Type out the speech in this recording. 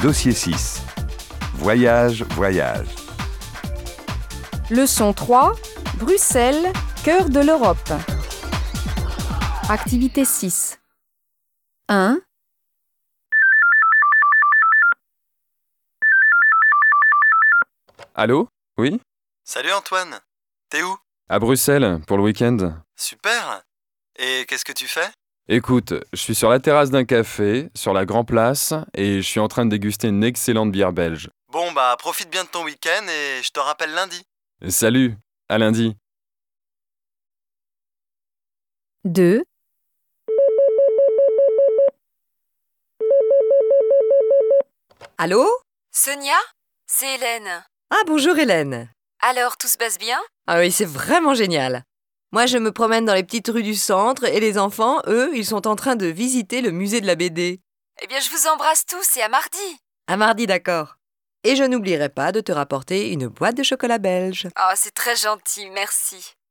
Dossier 6. Voyage, voyage. Leçon 3. Bruxelles, cœur de l'Europe. Activité 6. 1. Allô? Oui? Salut Antoine, t'es où? À Bruxelles, pour le week-end. Super! Et qu'est-ce que tu fais? Écoute, je suis sur la terrasse d'un café, sur la Grand Place, et je suis en train de déguster une excellente bière belge. Bon bah profite bien de ton week-end et je te rappelle lundi. Salut, à lundi. 2. Allô? Sonia? C'est Hélène. Ah, bonjour Hélène. Alors, tout se passe bien? Ah oui, c'est vraiment génial. Moi, je me promène dans les petites rues du centre et les enfants, eux, ils sont en train de visiter le musée de la BD. Eh bien, je vous embrasse tous et à mardi. À mardi, d'accord. Et je n'oublierai pas de te rapporter une boîte de chocolat belge. Oh, c'est très gentil, merci.